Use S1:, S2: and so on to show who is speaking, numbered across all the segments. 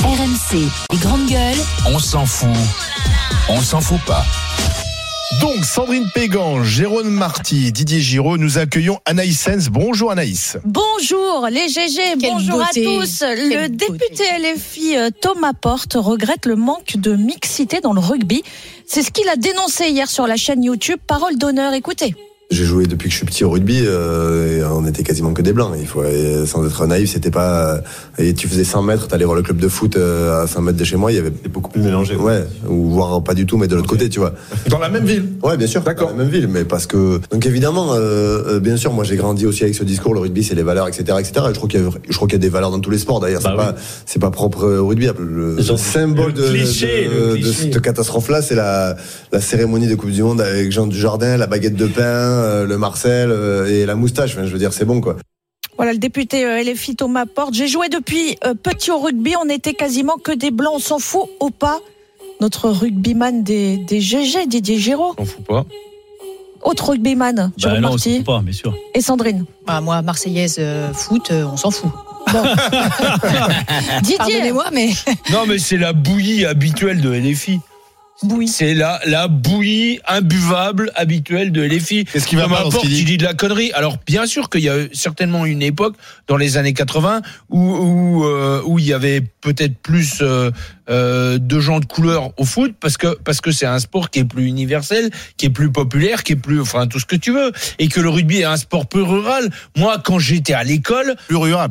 S1: RMC, les grandes gueules.
S2: On s'en fout. On s'en fout pas.
S3: Donc, Sandrine Pégan, Jérôme Marty, Didier Giraud, nous accueillons Anaïs Sens. Bonjour Anaïs.
S4: Bonjour les GG, bonjour à tous. Le député LFI Thomas Porte regrette le manque de mixité dans le rugby. C'est ce qu'il a dénoncé hier sur la chaîne YouTube Parole d'honneur. Écoutez.
S5: J'ai joué depuis que je suis petit au rugby, et on était quasiment que des blancs. Sans être naïf, c'était pas. Et tu faisais 100 mètres, t'allais voir le club de foot à 100 mètres de chez moi, il y avait beaucoup plus mélangé. Ouais, ou voire pas du tout, mais de l'autre côté, tu vois.
S3: Dans la même ville.
S5: Ouais, bien sûr. D'accord. Dans la même ville, mais parce que donc évidemment, bien sûr, moi j'ai grandi aussi avec ce discours, le rugby, c'est les valeurs, etc., etc. Et je crois qu'il y a des valeurs dans tous les sports. D'ailleurs, c'est pas propre au rugby. Le symbole de cette catastrophe-là, c'est la cérémonie de Coupe du Monde avec Jean Dujardin, la baguette de pain. Le Marcel et la moustache, enfin, je veux dire, c'est bon quoi.
S4: Voilà le député LFI Thomas Porte. J'ai joué depuis petit au rugby, on était quasiment que des blancs, on s'en fout ou pas. Notre rugbyman des GG, Didier Giraud.
S3: On fout pas.
S4: Autre rugbyman, Jérôme
S6: non,
S4: Marty.
S6: on s'en fout pas, bien sûr.
S4: Et Sandrine.
S7: Moi, Marseillaise, foot, on s'en fout. Bon.
S4: Didier.
S7: Pardonnez-moi, mais.
S8: Non, mais c'est la bouillie habituelle de LFI.
S4: Bouillie.
S8: C'est la bouillie imbuvable habituelle de LFI.
S3: Qu'est-ce qui va pas dans ce qu'il dit ?
S8: Tu dis de la connerie. Alors bien sûr qu'il y a certainement une époque dans les années 80 où il y avait peut-être plus de gens de couleur au foot parce que c'est un sport qui est plus universel, qui est plus populaire, qui est plus tout ce que tu veux, et que le rugby est un sport plus rural. Moi quand j'étais à l'école,
S3: plus rural,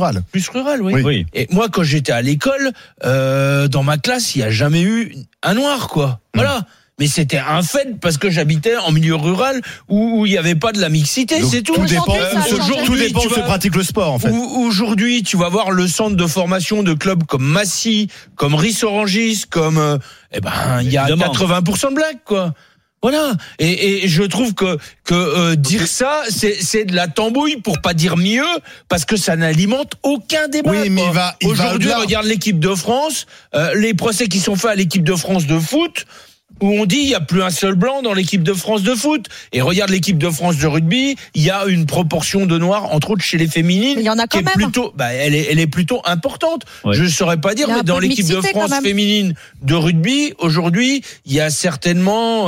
S8: oui. Et moi quand j'étais à l'école, dans ma classe, il y a jamais eu un noir quoi. Voilà. Mais c'était un fait parce que j'habitais en milieu rural où il n'y avait pas de la mixité. Donc, c'est tout.
S3: Tout dépend où se pratique le sport, en fait.
S8: Aujourd'hui, tu vas voir le centre de formation de clubs comme Massy, comme Ris-Orangis, comme il y a 80% de blagues, quoi. Voilà. Et je trouve que dire ça, c'est de la tambouille pour pas dire mieux, parce que ça n'alimente aucun débat.
S3: Oui, mais
S8: aujourd'hui, regarde l'équipe de France, les procès qui sont faits à l'équipe de France de foot, où on dit il y a plus un seul blanc dans l'équipe de France de foot, et regarde l'équipe de France de rugby, il y a une proportion de noirs entre autres chez les féminines,
S4: il y en a quand même.
S8: Plutôt, elle est plutôt importante.
S6: Ouais.
S8: Je ne saurais pas dire, mais dans l'équipe de France féminine de rugby aujourd'hui, il y a certainement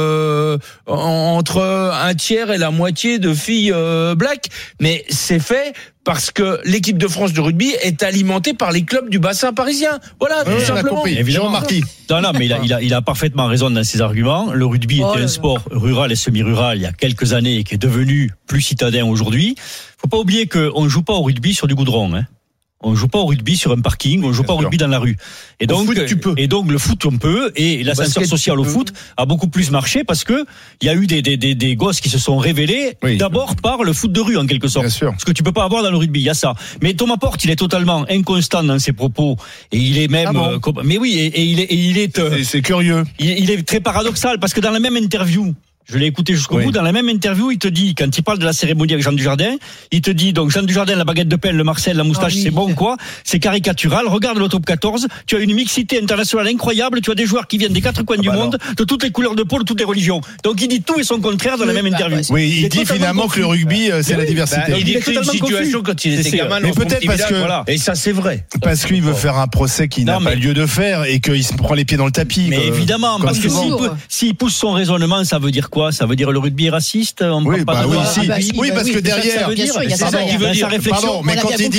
S8: entre un tiers et la moitié de filles black, mais c'est fait parce que l'équipe de France de rugby est alimentée par les clubs du bassin parisien. Voilà, tout simplement.
S6: Évidemment,
S3: Marty.
S6: Non, mais il a parfaitement raison dans ses arguments. Le rugby était un sport rural et semi-rural il y a quelques années et qui est devenu plus citadin aujourd'hui. Faut pas oublier qu'on joue pas au rugby sur du goudron, hein. On joue pas au rugby sur un parking, on joue pas au rugby dans la rue. Et donc,
S8: foot, tu peux.
S6: Et donc le foot on peut, et l'ascenseur social au foot a beaucoup plus marché parce que il y a eu des gosses qui se sont révélés d'abord par le foot de rue en quelque sorte.
S3: Bien sûr.
S6: Ce que tu peux pas avoir dans le rugby, il y a ça. Mais Thomas Porte, il est totalement inconstant dans ses propos et il est même mais oui, et il est
S3: c'est curieux.
S6: Il est très paradoxal parce que dans la même interview, je l'ai écouté jusqu'au bout. Dans la même interview, il te dit, quand il parle de la cérémonie avec Jean Dujardin, il te dit, donc, Jean Dujardin, la baguette de pain, le Marcel, la moustache, c'est bon, quoi. C'est caricatural. Regarde le top 14. Tu as une mixité internationale incroyable. Tu as des joueurs qui viennent des quatre coins du monde, de toutes les couleurs de peau, de toutes les religions. Donc, il dit tout et son contraire dans la même interview.
S3: Oui, il dit finalement que le rugby, c'est la diversité.
S8: Il décrit une situation quand il était gamin.
S3: Mais peut-être parce que,
S8: et ça, c'est vrai.
S3: Parce qu'il veut faire un procès qui n'a pas lieu de faire et qu'il se prend les pieds dans le tapis.
S6: Mais évidemment, parce que s'il pousse son raisonnement, ça veut dire quoi? Ça veut dire le rugby est raciste?
S3: Oui, parce que derrière,
S7: c'est ça
S6: qui veut dire.
S3: Pardon, mais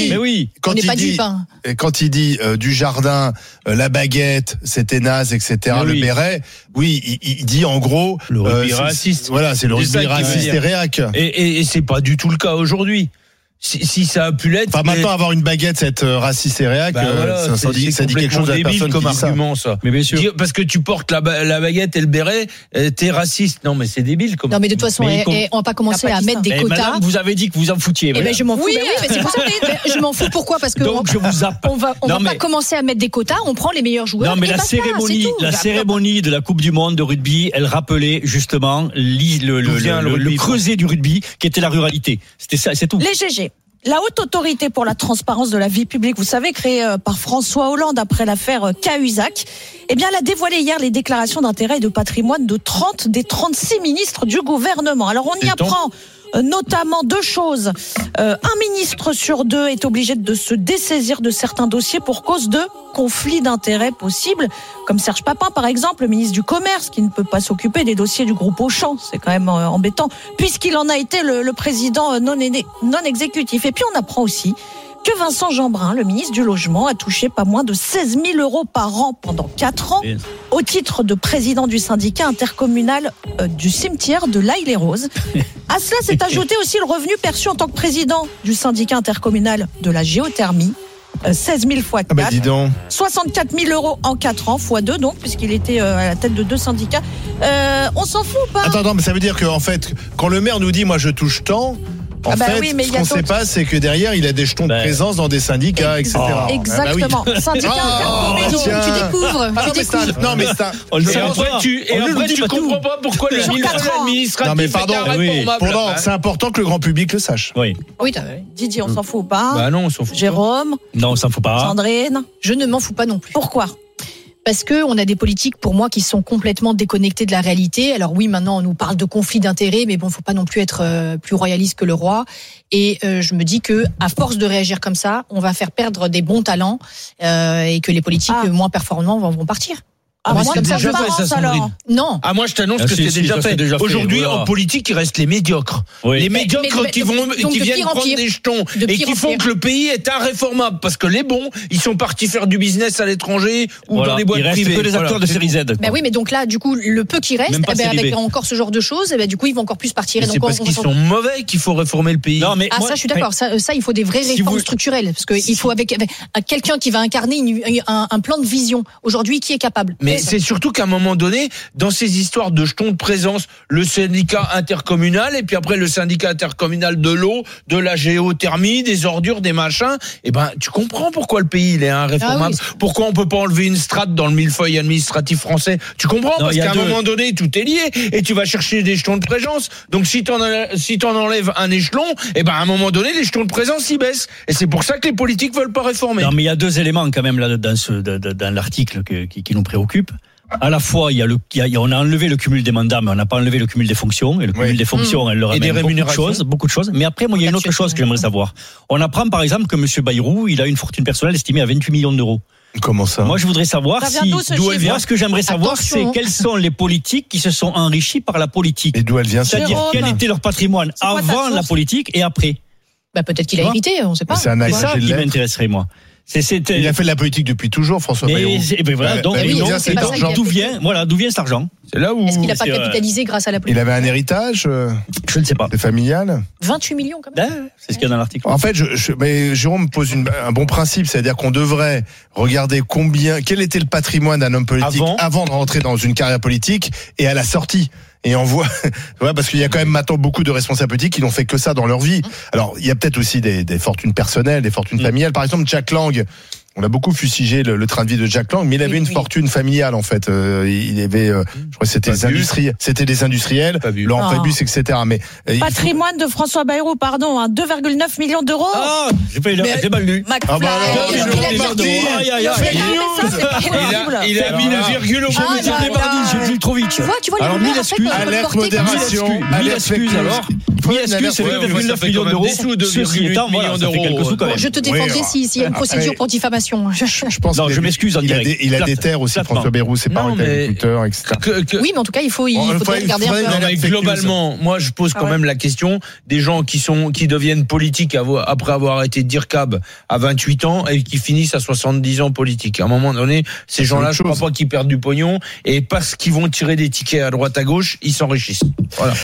S3: quand il dit Dujardin, la baguette, c'était naze, etc., le béret, il dit en gros
S8: le rugby raciste.
S3: Voilà, c'est le rugby raciste et réac.
S8: Et c'est pas du tout le cas aujourd'hui. Si ça a pu l'être.
S3: Enfin, maintenant, avoir une baguette, cette raciste et réac, ça dit quelque chose à la personne
S8: comme
S3: qui dit
S8: argument, ça.
S6: Mais bien sûr.
S8: Parce que tu portes la baguette et le béret, t'es raciste. Non, mais c'est débile.
S7: Non, mais de toute façon, on va pas commencer à mettre des quotas.
S6: Madame, vous avez dit que vous en foutiez.
S7: Je m'en fous. Oui, mais c'est pour ça que je m'en fous. Pourquoi? Parce que
S6: donc,
S7: on va pas commencer à mettre des quotas. On prend les meilleurs joueurs.
S6: Non, mais la cérémonie de la Coupe du Monde de rugby, elle rappelait justement le creuset du rugby, qui était la ruralité. C'était ça, c'est tout.
S4: Les GG. La haute autorité pour la transparence de la vie publique, vous savez, créée par François Hollande après l'affaire Cahuzac, elle a dévoilé hier les déclarations d'intérêt et de patrimoine de 30 des 36 ministres du gouvernement. Alors on y apprend notamment 2 choses. Un ministre sur 2 est obligé de se dessaisir de certains dossiers pour cause de conflits d'intérêts possibles, comme Serge Papin par exemple, le ministre du Commerce, qui ne peut pas s'occuper des dossiers du groupe Auchan. C'est quand même embêtant, puisqu'il en a été le président non exécutif. Et puis on apprend aussi que Vincent Jeanbrun, le ministre du Logement, a touché pas moins de 16 000 euros par an pendant 4 ans au titre de président du syndicat intercommunal du cimetière de l'Aille-les-Roses. À cela s'est ajouté aussi le revenu perçu en tant que président du syndicat intercommunal de la géothermie. 16 000 fois 4, 64 000 euros en 4 ans, fois 2 donc, puisqu'il était à la tête de 2 syndicats. On s'en fout ou pas ?
S3: Attends, mais ça veut dire qu'en fait, quand le maire nous dit « moi je touche tant », en fait, oui, ce qu'on ne sait pas, c'est que derrière, il a des jetons de présence dans des syndicats, etc.
S4: Exactement. Syndicat intercommunal.
S7: Tu découvres.
S3: Non, mais ça.
S8: Et après, tu comprends pas pourquoi le ministre administratif.
S3: Non, mais pardon, c'est important que le grand public le sache.
S4: Oui, Didier, on s'en fout ou pas ?
S8: Bah non, on s'en fout.
S4: Jérôme ?
S6: Non, on s'en fout pas.
S4: Sandrine ?
S7: Je ne m'en fous pas non plus.
S4: Pourquoi ?
S7: Parce que on a des politiques, pour moi, qui sont complètement déconnectées de la réalité. Alors oui, maintenant, on nous parle de conflit d'intérêts, mais bon, faut pas non plus être plus royaliste que le roi. Et je me dis que, à force de réagir comme ça, on va faire perdre des bons talents et que les politiques moins performants vont partir.
S8: Moi, c'est déjà fait, ça, Sandrine.
S7: Non.
S8: Moi, je t'annonce que c'est déjà fait. Aujourd'hui, en politique, il reste les médiocres. Oui. Les médiocres qui viennent prendre des jetons et qui font que le pays est irréformable. Parce que les bons, ils sont partis faire du business à l'étranger ou dans les boîtes privées. Il reste
S6: que les acteurs de série Z.
S7: Ben oui, mais donc là, du coup, le peu qui reste, avec encore ce genre de choses, du coup, ils vont encore plus partir.
S8: C'est parce qu'ils sont mauvais qu'il faut réformer le pays.
S7: Ça, je suis d'accord. Ça, il faut des vraies réformes structurelles. Parce qu'il faut avec quelqu'un qui va incarner un plan de vision. Aujourd'hui, qui est capable.
S8: Mais c'est surtout qu'à un moment donné, dans ces histoires de jetons de présence, le syndicat intercommunal et puis après le syndicat intercommunal de l'eau, de la géothermie, des ordures, des machins, tu comprends pourquoi le pays il est irréformable, pourquoi on peut pas enlever une strate dans le millefeuille administratif français. Tu comprends ? Parce qu'à un moment donné, tout est lié et tu vas chercher des jetons de présence. Donc si t'en enlèves un échelon, à un moment donné, les jetons de présence ils baissent. Et c'est pour ça que les politiques veulent pas réformer.
S6: Non, mais il y a 2 éléments quand même là dans l'article qui nous préoccupe. À la fois, on a enlevé le cumul des mandats, mais on n'a pas enlevé le cumul des fonctions. Et le cumul des fonctions, elle leur amène beaucoup de choses. Mais après, moi, il y a une autre chose que j'aimerais savoir. On apprend, par exemple, que M. Bayrou, il a une fortune personnelle estimée à 28 millions d'euros.
S3: Comment ça ?
S6: Moi, je voudrais savoir d'où elle vient. Moi, ce que j'aimerais savoir, c'est quels sont les politiques qui se sont enrichis par la politique.
S3: Et d'où elle vient ?
S6: C'est-à-dire, quel était leur patrimoine avant la politique et après ?
S7: Peut-être qu'il a hérité, on ne sait pas.
S3: C'est
S6: ça qui m'intéresserait, moi.
S3: Il a fait de la politique depuis toujours, François Bayrou.
S6: D'où vient cet argent ?
S3: C'est là où.
S7: Est-ce qu'il n'a pas capitalisé grâce à la politique ?
S3: Il avait un héritage
S6: Je ne sais pas.
S3: C'est familial.
S7: 28 millions quand même.
S6: C'est ce qu'il y a dans l'article.
S3: En fait, mais Jérôme pose un bon principe, c'est-à-dire qu'on devrait regarder quel était le patrimoine d'un homme politique avant de rentrer dans une carrière politique et à la sortie. Et on voit, parce qu'il y a quand même maintenant beaucoup de responsables politiques qui n'ont fait que ça dans leur vie. Alors, il y a peut-être aussi des fortunes personnelles, des fortunes familiales. Par exemple, Jack Lang. On a beaucoup fustigé le train de vie de Jack Lang, mais il avait une fortune familiale en fait. Il avait, je crois que c'était des industriels, Laurent Fabius, etc. Mais
S4: patrimoine de François Bayrou, 2,9 millions d'euros.
S6: Ah, j'ai mal lu.
S8: Il a mis le virgule au bout.
S6: J'ai lu trop vite.
S7: Tu vois.
S6: Alors 1000 excuses.
S3: Alerte modération.
S6: 1000 excuses alors. 1000 excuses, c'est 2,9 millions d'euros. Ceci étant, voilà, ça fait quelques sous quand même.
S7: Je te défendrai s'il y a une procédure pour diffamation.
S3: Je pense
S6: je m'excuse en direct.
S3: Il a des terres aussi, François Bayrou, c'est pas un agriculteur, etc.
S7: Oui, mais en tout cas, il faudrait regarder un peu.
S8: Globalement, moi, je pose quand même la question des gens qui deviennent politiques après avoir été DIRCAB à 28 ans et qui finissent à 70 ans politique. À un moment donné, ces gens-là, je ne crois pas qu'ils perdent du pognon et parce qu'ils vont tirer des tickets à droite à gauche, ils s'enrichissent. Voilà.